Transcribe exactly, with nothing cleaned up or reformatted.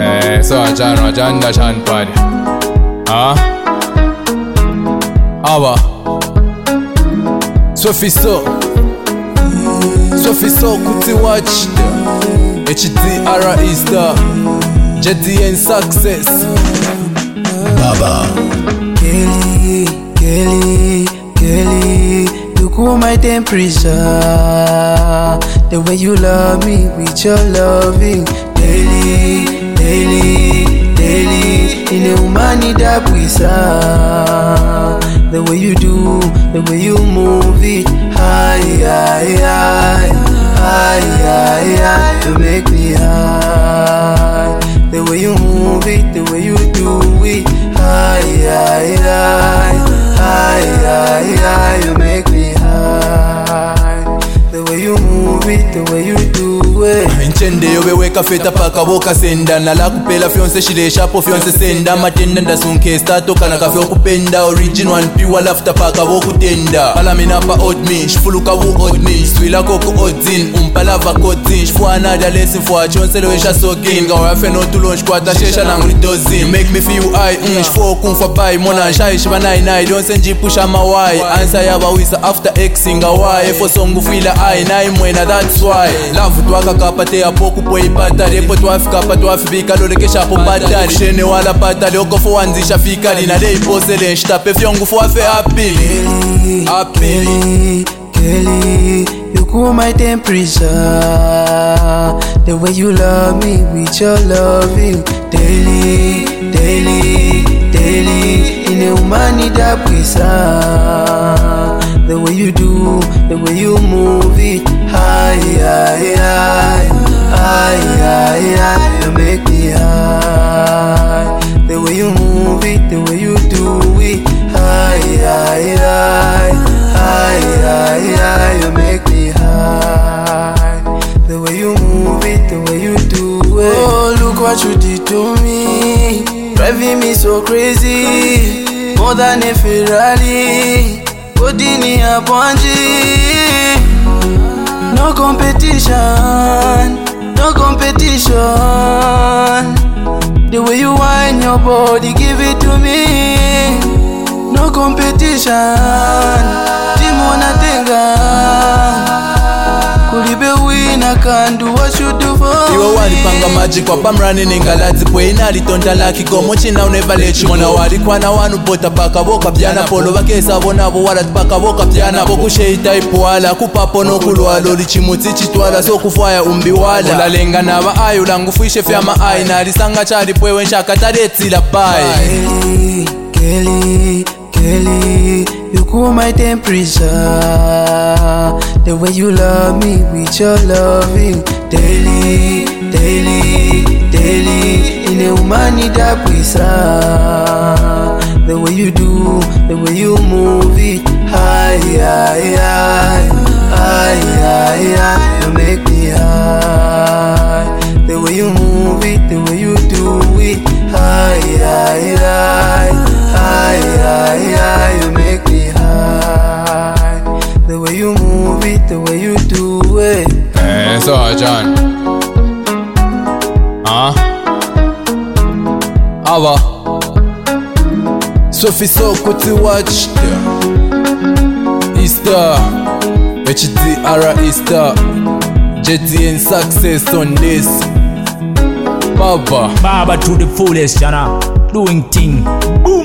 Eh, so John, John, John, Paddy. Ah, Awa. Sophie so, Sophie so, kuti watch. H D R Easter, J D N success. Baba. Kelly, Kelly, Kelly, you cool my temperature. The way you love me with your loving. Daily, daily, daily, in a humanidad pisa. The way you do, the way you move it, high, high, high, high, high, high, you make me high. The way you move it, the way you do it, high, high, high, high, high, high, you make me high. The way you move it, the way you do it. Inchende yobe weka feta paka boka senda. Nala kupela fionse shile shapo fionse senda. Matenda nda sunke stato kana kafe okupenda. Original and pure lafta paka boku tenda. Pala minapa odd me, shfuluka wu odd me. Swila koko odzin, umpalava kodzin. Shfua another lesson for a chonse loesha sogin. Gawa fe no tulonch kwata shesha nangri dozin. You make me feel I, mm, shfo kung fa pai. Mona shai shiba nai nai, don't senji pusha mawai. Answer yaba wisa after Xing awai. Efo songu fila I, nai mwena, that's why. Love twaka kapate apoku po ipata. Repo twafika pa twafibika lolekesha po batari. Shene wala patali, okofo wanzisha fikari. Na dey pose den shtape fyongu fo afe happy. Happy. Kelly, you cool my temperature. The way you love me with your loving. Daily, daily, daily, in a humanidad pisa. The way you do, the way you move it, high, high, high, high, high, high, you make me high. The way you move it, the way you do it, high, high, high, high, high, high, you make me high. The way you move it, the way you do it. Oh, look what you did to me, driving me so crazy, more than a Ferrari. Odini Abwanji, no competition, no competition. The way you whine your body, give it to me. No competition, Timona Tenga. Kulibe wina can do what you do for me. Iwa wali panga magic kwa pamrani ningalati. Pwe inali tonta laki komo china uneva lechi. Mona wali kwa na wanu bota paka boka piana. Polo wakesa vonavo wala paka boka piana. Boku sheita ipu wala kupapo no kulualo. Lichimuti chituala so kufaya umbi wala. Mula lenga na wa ayu langu fuishe fyama ai. Narisanga chari pwe wensha katareti la pai. Kelly, Kelly, Kelly, you cool my temperature. The way you love me with your loving. Daily, daily, daily, in a humanidad pisa. The way you do, the way you move it, high, high, high, high, high, high, you make me high. The way you move it, the way you do it, high, high, high, high, high, high, you make me high. The way you move it, the way you do it. Eh, so John. Ah, Awa. Sophie so kuti watch. Easter, H D R Easter, J D N success on this. Baba, Baba to the fullest, Jana, doing thing. Boom.